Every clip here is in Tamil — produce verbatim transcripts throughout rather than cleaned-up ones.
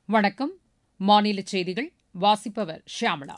வணக்கம். மாநில செய்திகள் வாசிப்பவர் ஷியாமளா.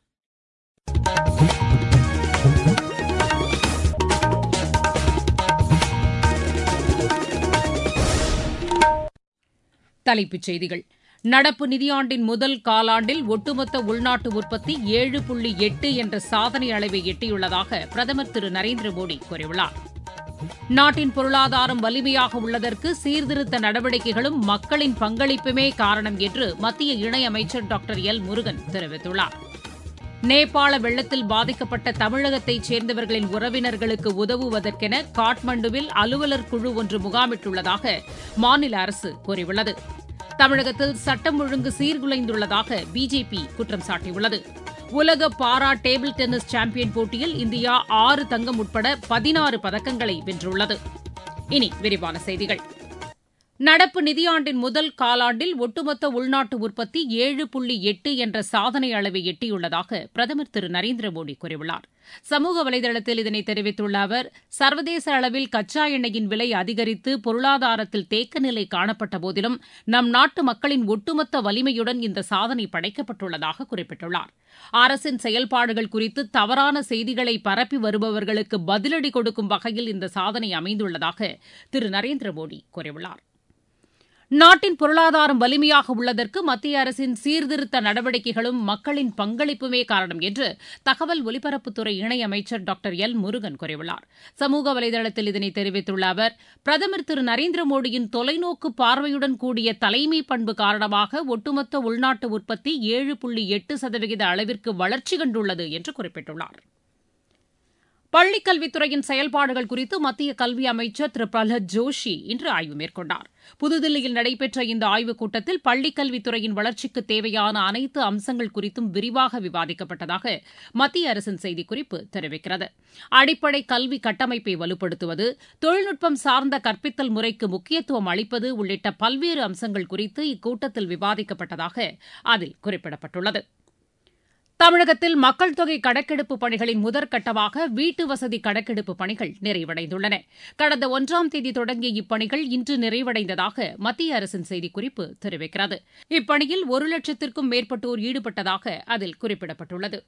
தலைப்புச் செய்திகள். நடப்பு நிதியாண்டின் முதல் காலாண்டில் ஒட்டுமொத்த உள்நாட்டு உற்பத்தி ஏழு புள்ளி எட்டு என்ற சாதனை அளவை எட்டியுள்ளதாக பிரதமர் திரு நரேந்திர மோடி கூறியுள்ளார். நாட்டின் பொருளாதாரம் வலிமையாக உள்ளதற்கு சீர்திருத்த நடவடிக்கைகளும் மக்களின் பங்களிப்புமே காரணம் என்று மத்திய இணையமைச்சர் டாக்டர் எல் முருகன் தெரிவித்துள்ளார். நேபாள வெள்ளத்தில் பாதிக்கப்பட்ட தமிழகத்தைச் சேர்ந்தவர்களின் உறவினர்களுக்கு உதவுவதற்கென காட்மாண்டுவில் அலுவலர் குழு ஒன்று முகாமிட்டுள்ளதாக மாநில அரசு கூறியுள்ளது. தமிழகத்தில் சட்டம் ஒழுங்கு சீர்குலைந்துள்ளதாக பிஜேபி குற்றம் சாட்டியுள்ளது. உலக பாரா டேபிள் டென்னிஸ் சாம்பியன் போட்டியில் இந்தியா ஆறு தங்கம் உட்பட பதினாறு பதக்கங்களை வென்றுள்ளது. இனி விரிவான செய்திகள். நடப்பு நிதியாண்டின் முதல் காலாண்டில் ஒட்டுமொத்த உள்நாட்டு உற்பத்தி ஏழு புள்ளி எட்டு என்ற சாதனை அளவை எட்டியுள்ளதாக பிரதமர் திரு நரேந்திர மோடி கூறியுள்ளார். சமூக வலைதளத்தில் இதனை தெரிவித்துள்ள அவர், சர்வதேச அளவில் கச்சா எண்ணெயின் விலை அதிகரித்து பொருளாதாரத்தில் தேக்க நிலை காணப்பட்ட போதிலும் நம் நாட்டு மக்களின் ஒட்டுமொத்த வலிமையுடன் இந்த சாதனை படைக்கப்பட்டுள்ளதாக குறிப்பிட்டுள்ளார். அரசின் செயல்பாடுகள் குறித்து தவறான செய்திகளை பரப்பி வருபவர்களுக்கு பதிலடி கொடுக்கும் வகையில் இந்த சாதனை அமைந்துள்ளதாக திரு நரேந்திர மோடி கூறியுள்ளார். நாட்டின் பொருளாதாரம் வலிமையாக உள்ளதற்கு மத்திய அரசின் சீர்திருத்த நடவடிக்கைகளும் மக்களின் பங்களிப்புமே காரணம் என்று தகவல் ஒலிபரப்புத்துறை இணையமைச்சர் டாக்டர் எல் முருகன் கூறியுள்ளார். சமூக வலைதளத்தில் இதனை தெரிவித்துள்ள அவர், பிரதமர் திரு நரேந்திர மோடியின் தொலைநோக்கு பார்வையுடன் கூடிய தலைமை பண்பு காரணமாக ஒட்டுமொத்த உள்நாட்டு உற்பத்தி ஏழு புள்ளி எட்டு சதவீத அளவிற்கு வளர்ச்சி கண்டுள்ளது என்று குறிப்பிட்டுள்ளார். பள்ளிக் கல்வித்துறையின் செயல்பாடுகள் குறித்து மத்திய கல்வி அமைச்சர் திரு பிரஹ்லாத் ஜோஷி இன்று ஆய்வு மேற்கொண்டார். புதுதில்லியில் நடைபெற்ற இந்த ஆய்வுக் கூட்டத்தில் பள்ளிக் கல்வித்துறையின் வளர்ச்சிக்கு தேவையான அனைத்து அம்சங்கள் குறித்தும் விரிவாக விவாதிக்கப்பட்டதாக மத்திய அரசின் செய்திக்குறிப்பு தெரிவிக்கிறது. அடிப்படை கல்வி கட்டமைப்பை வலுப்படுத்துவது, தொழில்நுட்பம் சார்ந்த கற்பித்தல் முறைக்கு முக்கியத்துவம் அளிப்பது உள்ளிட்ட பல்வேறு அம்சங்கள் குறித்து இக்கூட்டத்தில் விவாதிக்கப்பட்டதாக அதில் குறிப்பிடப்பட்டுள்ளது. தமிழகத்தில் மக்கள் தொகை கணக்கெடுப்பு பணிகளின் முதற்கட்டமாக வீட்டு வசதி கணக்கெடுப்பு பணிகள் நிறைவடைந்துள்ளன. கடந்த ஒன்றாம் தேதி தொடங்கிய இப்பணிகள் இன்று நிறைவடைந்ததாக மத்திய அரசின் செய்திக்குறிப்பு தெரிவிக்கிறது. இப்பணியில் ஒரு லட்சத்திற்கும் மேற்பட்டோர் ஈடுபட்டதாக அதில் குறிப்பிடப்பட்டுள்ளது.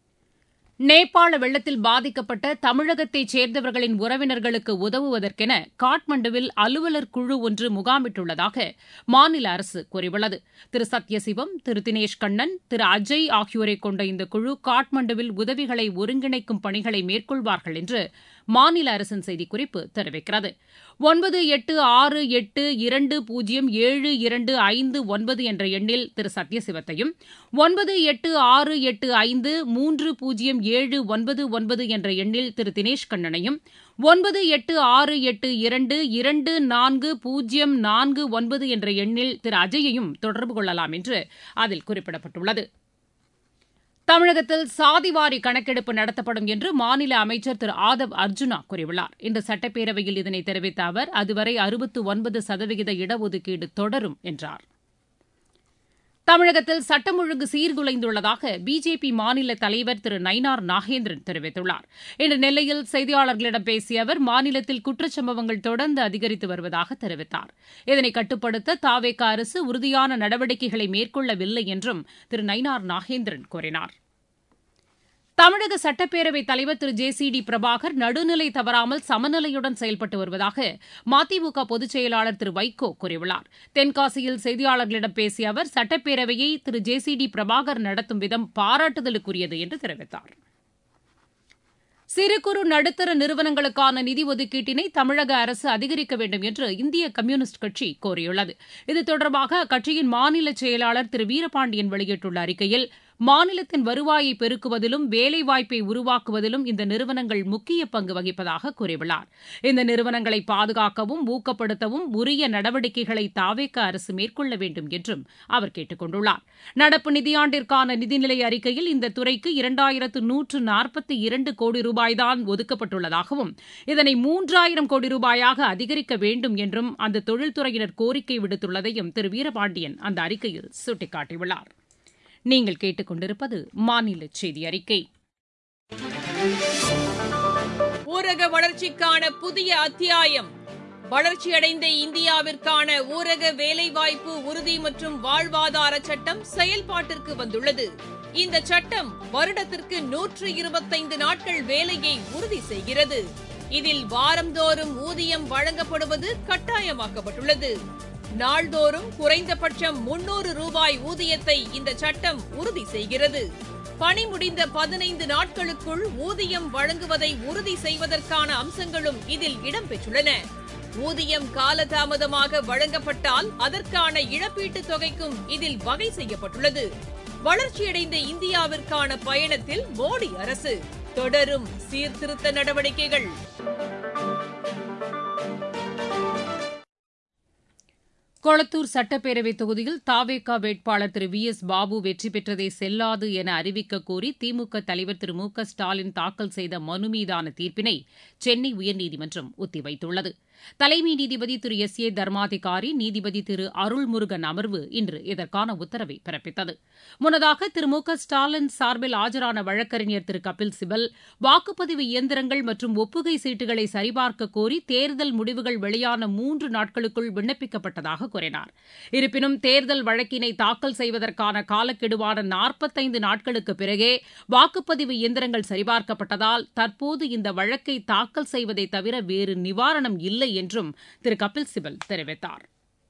நேபாள வெள்ளத்தில் பாதிக்கப்பட்ட தமிழகத்தைச் சேர்ந்தவர்களின் உறவினர்களுக்கு உதவுவதற்கென காட்மாண்டுவில் அலுவலர் குழு ஒன்று முகாமிட்டுள்ளதாக மாநில அரசு கூறியுள்ளது. திரு சத்யசிவம், திரு தினேஷ் கண்ணன், திரு அஜய் ஆகியோரை கொண்ட இந்த குழு காட்மாண்டுவில் உதவிகளை ஒருங்கிணைக்கும் பணிகளை மேற்கொள்வார்கள் என்று மாநில அரசின் செய்திக்குறிப்பு தெரிவிக்கிறது. ஒன்பது எட்டு ஆறு எட்டு இரண்டு பூஜ்ஜியம் ஏழு இரண்டு ஐந்து ஒன்பது என்ற எண்ணில் திரு சத்யசிவத்தையும், ஒன்பது எட்டு ஆறு எட்டு ஐந்து மூன்று பூஜ்ஜியம் ஏழு ஒன்பது ஒன்பது என்ற எண்ணில் திரு தினேஷ் கண்ணனையும், ஒன்பது எட்டு ஆறு எட்டு இரண்டு இரண்டு நான்கு பூஜ்ஜியம் நான்கு ஒன்பது என்ற எண்ணில் திரு அஜயையும் தொடர்பு கொள்ளலாம் என்று அதில் குறிப்பிடப்பட்டுள்ளது. தமிழகத்தில் சாதிவாரி கணக்கெடுப்பு நடத்தப்படும் என்று மாநில அமைச்சர் திரு ஆதவ் அர்ஜுனா கூறியுள்ளார். இன்று சட்டப்பேரவையில் இதனை தெரிவித்த அவர், அதுவரை அறுபத்து ஒன்பது சதவீத இடஒதுக்கீடு தொடரும் என்றார். தமிழகத்தில் சட்டம் ஒழுங்கு சீர்குலைந்துள்ளதாக பிஜேபி மாநில தலைவர் திரு நயினார் நாகேந்திரன் தெரிவித்துள்ளார். இன்று நெல்லையில் செய்தியாளர்களிடம் பேசிய அவர், மாநிலத்தில் குற்றச்சம்பவங்கள் தொடர்ந்து அதிகரித்து வருவதாக தெரிவித்தார். இதனை கட்டுப்படுத்த தாவேகா அரசு உறுதியான நடவடிக்கைகளை மேற்கொள்ளவில்லை என்றும் திரு நயினார் நாகேந்திரன் கூறினார். தமிழக சட்டப்பேரவைத் தலைவர் Thiru J C D Prabhakar நடுநிலை தவறாமல் சமநிலையுடன் செயல்பட்டு வருவதாக மதிமுக பொதுச் செயலாளர் திரு வைகோ கூறியுள்ளார். தென்காசியில் செய்தியாளர்களிடம் பேசிய அவர், சட்டப்பேரவையை Thiru J C D Prabhakar நடத்தும் விதம் பாராட்டுதலுக்குரியது என்று தெரிவித்தார். சிறு குறு நடுத்தர நிறுவனங்களுக்கான நிதி ஒதுக்கீட்டினை தமிழக அரசு அதிகரிக்க வேண்டும் என்று இந்திய கம்யூனிஸ்ட் கட்சி கோரியுள்ளது. இது தொடர்பாக அக்கட்சியின் மாநில செயலாளர் திரு வீரபாண்டியன் வெளியிட்டுள்ள அறிக்கையில், மாநிலத்தின் வருவாயை பெருக்குவதிலும் வேலைவாய்ப்பை உருவாக்குவதிலும் இந்த நிறுவனங்கள் முக்கிய பங்கு வகிப்பதாக கூறியுள்ளார். இந்த நிறுவனங்களை பாதுகாக்கவும் ஊக்கப்படுத்தவும் உரிய நடவடிக்கைகளை தாவேக அரசு மேற்கொள்ள வேண்டும் என்றும் அவர் கேட்டுக் கொண்டுள்ளார். நடப்பு நிதியாண்டிற்கான நிதிநிலை அறிக்கையில் இந்த துறைக்கு இரண்டாயிரத்து நூற்று நாற்பத்தி இரண்டு கோடி ரூபாய்தான் ஒதுக்கப்பட்டுள்ளதாகவும், இதனை மூன்றாயிரம் கோடி ரூபாயாக அதிகரிக்க வேண்டும் என்றும் அந்த தொழில்துறையினர் கோரிக்கை விடுத்துள்ளதையும் திரு வீரபாண்டியன் அந்த அறிக்கையில் சுட்டிக்காட்டியுள்ளார். நீங்கள் கேட்டுக் கொண்டிருப்பது மாநில செய்தி அறிக்கை. ஊரக வளர்ச்சிக்கான புதிய அத்தியாயம். வளர்ச்சியடைந்த இந்தியாவிற்கான ஊரக வேலைவாய்ப்பு உறுதி மற்றும் வாழ்வாதார சட்டம் செயல்பாட்டிற்கு வந்துள்ளது. இந்த சட்டம் வருடத்திற்கு நூற்று இருபத்தைந்து நாட்கள் வேலையை உறுதி செய்கிறது. இதில் வாரந்தோறும் ஊதியம் வழங்கப்படுவது கட்டாயமாக்கப்பட்டுள்ளது. நாள்தோறும் குறைந்தபட்சம் முன்னூறு ரூபாய் ஊதியத்தை இந்த சட்டம் உறுதி செய்கிறது. பணி முடிந்த பதினைந்து நாட்களுக்குள் ஊதியம் வழங்குவதை உறுதி செய்வதற்கான அம்சங்களும் இதில் இடம்பெற்றுள்ளன. ஊதியம் காலதாமதமாக வழங்கப்பட்டால் அதற்கான இழப்பீட்டுத் தொகைக்கும் இதில் வகை செய்யப்பட்டுள்ளது. வளர்ச்சியடைந்த இந்தியாவிற்கான பயணத்தில் மோடி அரசு தொடரும் சீர்திருத்த நடவடிக்கைகள். கொளத்தூர் சட்டப்பேரவைத் தொகுதியில் தாவேகா வேட்பாளர் திரு வி எஸ் பாபு வெற்றி பெற்றதை செல்லாது என அறிவிக்க கோரி திமுக தலைவர் திரு மு க ஸ்டாலின் தாக்கல் செய்த மனு மீதான தீர்ப்பினை சென்னை உயர்நீதிமன்றம் ஒத்திவைத்துள்ளது. தலைமை நீதிபதி திரு எஸ் ஏ தர்மாதிகாரி, நீதிபதி திரு அருள்முருகன் அமர்வு இன்று இதற்கான உத்தரவை பிறப்பித்தது. முன்னதாக திரு மு க ஸ்டாலின் சார்பில் ஆஜரான வழக்கறிஞர் திரு கபில் சிபல் வாக்குப்பதிவு இயந்திரங்கள் மற்றும் ஒப்புகை சீட்டுகளை சரிபார்க்க கோரி தேர்தல் முடிவுகள் வெளியான மூன்று நாட்களுக்குள் விண்ணப்பிக்கப்பட்டதாக கூறினார். இருப்பினும் தேர்தல் வழக்கினை தாக்கல் செய்வதற்கான காலக்கெடுவான நாற்பத்தைந்து நாட்களுக்கு பிறகே வாக்குப்பதிவு இயந்திரங்கள் சரிபார்க்கப்பட்டதால் தற்போது இந்த வழக்கை தாக்கல் செய்வதை தவிர வேறு நிவாரணம் இல்லை என்றும் திரு கபில் சிபல் தெரிவித்தார்.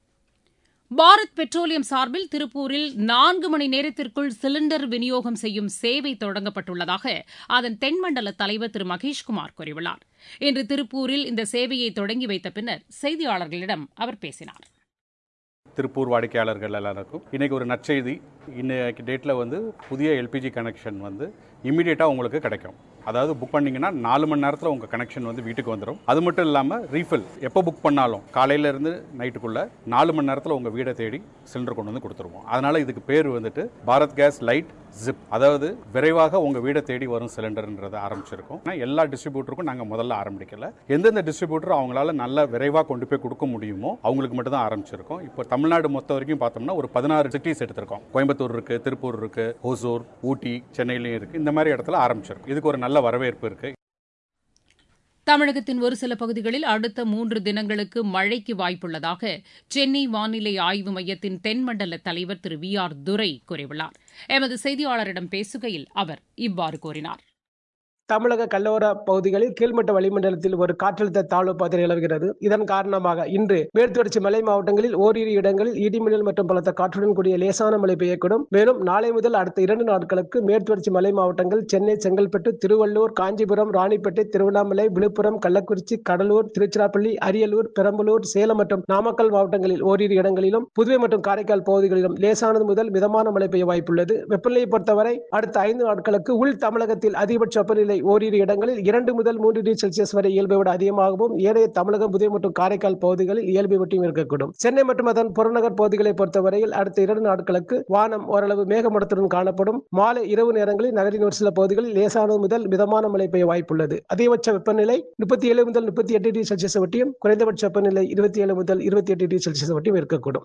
பாரத் பெட்ரோலியம் சார்பில் திருப்பூரில் நான்கு மணி நேரத்திற்குள் சிலிண்டர் விநியோகம் செய்யும் சேவை தொடங்கப்பட்டுள்ளதாக அதன் தென்மண்டல தலைவர் திரு மகேஷ்குமார் கூறியுள்ளார். இன்று திருப்பூரில் இந்த சேவையை தொடங்கி வைத்த பின்னர் செய்தியாளர்களிடம் அவர் பேசினார். திருப்பூர் வாடிக்கையாளர்கள் எல்லாருக்கும் இன்னைக்கு ஒரு நற்செய்தி. இன்னைக்கு டேட்டில் வந்து புதிய எல்பிஜி கனெக்ஷன் வந்து இமீடியட்டாக உங்களுக்கு கிடைக்கும். அதாவது புக் பண்ணிங்கன்னா நாலு மணி நேரத்தில் உங்கள் கனெக்ஷன் வந்து வீட்டுக்கு வந்துடும். அது மட்டும் இல்லாமல் ரீஃபில் எப்போ புக் பண்ணாலும் காலையிலேருந்து நைட்டுக்குள்ளே நாலு மணி நேரத்தில் உங்கள் வீடை தேடி சிலிண்டர் கொண்டு வந்து கொடுத்துருவோம். அதனால் இதுக்கு பேர் வந்துட்டு பாரத் கேஸ் லைட் ஜிப், அதாவது விரைவாக உங்கள் வீடை தேடி வரும் சிலிண்டர்ன்றதை ஆரம்பிச்சிருக்கோம். எல்லா டிஸ்ட்ரிபியூட்டருக்கும் நாங்கள் முதல்ல ஆரம்பிக்கல. எந்தெந்த டிஸ்ட்ரிபியூட்டர் அவங்களால நல்ல விரைவாக கொண்டு போய் கொடுக்க முடியுமோ அவங்களுக்கு மட்டும் தான் ஆரம்பிச்சிருக்கோம். இப்போ தமிழ்நாடு மொத்த வரைக்கும் பார்த்தோம்னா ஒரு பதினாறு சிட்டிஸ் எடுத்திருக்கோம். கோயம்புத்தூர் இருக்கு, திருப்பூர் இருக்கு, ஹோசூர், ஊட்டி, சென்னையிலையும் இருக்கு. இந்த மாதிரி இடத்துல ஆரம்பிச்சிருக்கோம். இதுக்கு ஒரு நல்ல வரவேற்பு இருக்கு. தமிழகத்தின் ஒரு சில பகுதிகளில் அடுத்த மூன்று தினங்களுக்கு மழைக்கு வாய்ப்புள்ளதாக சென்னை வானிலை ஆய்வு மையத்தின் தென்மண்டல தலைவர் திரு வி ஆர் துரை கூறியுள்ளார். எமது செய்தியாளரிடம் பேசுகையில் அவர் இவ்வாறு கூறினார். தமிழக கடலோர பகுதிகளில் கீழ்மட்ட வளிமண்டலத்தில் ஒரு காற்றழுத்த தாழ்வு பாதை நிலவுகிறது. இதன் காரணமாக இன்று மேற்கு தொடர்ச்சி மலை மாவட்டங்களில் ஓரிரு இடங்களில் இடிமின்னல் மற்றும் பலத்த காற்றுடன் கூடிய லேசான மழை பெய்யக்கூடும். மேலும் நாளை முதல் அடுத்த இரண்டு நாட்களுக்கு மேற்கு தொடர்ச்சி மலை மாவட்டங்கள் சென்னை, செங்கல்பட்டு, திருவள்ளூர், காஞ்சிபுரம், ராணிப்பேட்டை, திருவண்ணாமலை, விழுப்புரம், கள்ளக்குறிச்சி, கடலூர், திருச்சிராப்பள்ளி, அரியலூர், பெரம்பலூர், சேலம் மற்றும் நாமக்கல் மாவட்டங்களில் ஓரிரு இடங்களிலும், புதுவை மற்றும் காரைக்கால் பகுதிகளிலும் லேசானது முதல் மிதமான மழை பெய்ய வாய்ப்புள்ளது. வெப்பநிலையை பொறுத்தவரை அடுத்த ஐந்து நாட்களுக்கு உள் தமிழகத்தில் அதிகபட்ச வெப்பநிலை ஓரிரு இடங்களில் இரண்டு முதல் மூன்று டிகிரி செல்சியஸ் வரை இயல்பை விட அதிகமாகவும், ஏனைய தமிழகம், புதுவை மற்றும் காரைக்கால் பகுதிகளில் இயல்பை விட்டும் இருக்கக்கூடும். சென்னை மற்றும் அதன் புறநகர் பகுதிகளை பொறுத்தவரையில் அடுத்த இரண்டு நாட்களுக்கு வானம் ஓரளவு மேகமூட்டத்துடன் காணப்படும். மாலை இரவு நேரங்களில் நகரின் ஒரு சில பகுதிகளில் லேசானது முதல் மிதமான மழை பெய்ய வாய்ப்புள்ளது. அதிகபட்ச வெப்பநிலை முப்பத்தி ஏழு முதல் முப்பத்தி எட்டு டிகிரி செல்சியஸ் வட்டியும், குறைந்தபட்ச வெப்பநிலை இருபத்தி ஏழு முதல் இருபத்தி எட்டு டிகிரி செல்சியஸ் வட்டியும் இருக்கக்கூடும்.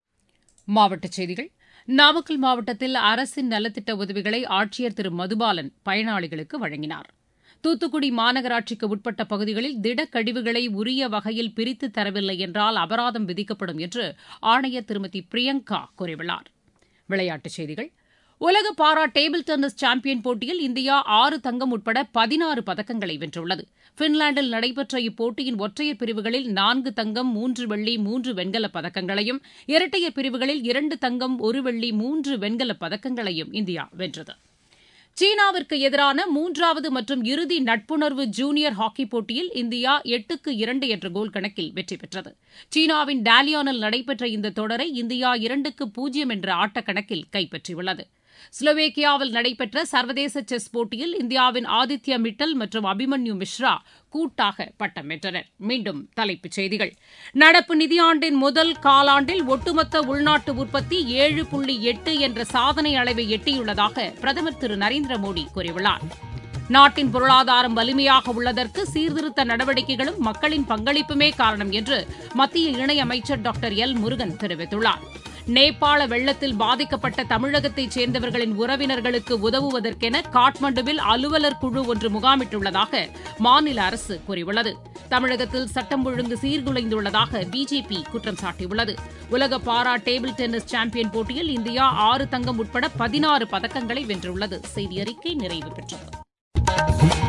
மாவட்டச் செய்திகள். நாமக்கல் மாவட்டத்தில் அரசின் நலத்திட்ட உதவிகளை ஆட்சியர் திரு மதுபாலன் பயனாளிகளுக்கு வழங்கினார். தூத்துக்குடி மாநகராட்சிக்கு உட்பட்ட பகுதிகளில் திடக்கழிவுகளை உரிய வகையில் பிரித்து தரவில்லை என்றால் அபராதம் விதிக்கப்படும் என்று ஆணையர் திருமதி பிரியங்கா கூறியுள்ளார். விளையாட்டுச் செய்திகள். உலக பாரா டேபிள் டென்னிஸ் சாம்பியன் போட்டியில் இந்தியா ஆறு தங்கம் உட்பட பதினாறு பதக்கங்களை வென்றுள்ளது. பின்லாந்தில் நடைபெற்ற இப்போட்டியின் ஒற்றையர் பிரிவுகளில் நான்கு தங்கம், மூன்று வெள்ளி, மூன்று வெண்கலப் பதக்கங்களையும், இரட்டையர் பிரிவுகளில் இரண்டு தங்கம், ஒரு வெள்ளி, மூன்று வெண்கலப் பதக்கங்களையும் இந்தியா வென்றது. சீனாவிற்கு எதிரான மூன்றாவது மற்றும் இறுதி நட்புணர்வு ஜூனியர் ஹாக்கிப் போட்டியில் இந்தியா எட்டுக்கு இரண்டு என்ற கோல் கணக்கில் வெற்றி பெற்றது. சீனாவின் டாலியானில் நடைபெற்ற இந்த தொடரை இந்தியா இரண்டுக்கு பூஜ்ஜியம் என்ற ஆட்டக்கணக்கில் கைப்பற்றியுள்ளது. ஸ்லோவேக்கியாவில் நடைபெற்ற சர்வதேச செஸ் போட்டியில் இந்தியாவின் ஆதித்யா மிட்டல் மற்றும் அபிமன்யு மிஸ்ரா கூட்டாக பட்டம் வென்றனர். மீண்டும் தலைப்புச் செய்திகள். நடப்பு நிதியாண்டின் முதல் காலாண்டில் ஒட்டுமொத்த உள்நாட்டு உற்பத்தி ஏழு புள்ளி எட்டு என்ற சாதனை அளவை எட்டியுள்ளதாக பிரதமர் திரு நரேந்திர மோடி கூறியுள்ளார். நாட்டின் பொருளாதாரம் வலிமையாக உள்ளதற்கு சீர்திருத்த நடவடிக்கைகளும் மக்களின் பங்களிப்புமே காரணம் என்று மத்திய இணையமைச்சர் டாக்டர் எல் முருகன் தெரிவித்துள்ளார். நேபாள வெள்ளத்தில் பாதிக்கப்பட்ட தமிழகத்தைச் சேர்ந்தவர்களின் உறவினர்களுக்கு உதவுவதற்கென காட்மாண்டுவில் அலுவலர் குழு ஒன்று முகாமிட்டுள்ளதாக மாநில அரசு கூறியுள்ளது. தமிழகத்தில் சட்டம் ஒழுங்கு சீர்குலைந்துள்ளதாக பிஜேபி குற்றம் சாட்டியுள்ளது. உலக பாரா டேபிள் டென்னிஸ் சாம்பியன் போட்டியில் இந்தியா ஆறு தங்கம் உட்பட பதினாறு பதக்கங்களை வென்றுள்ளது. செய்தி அறிக்கை நிறைவு பெற்றது.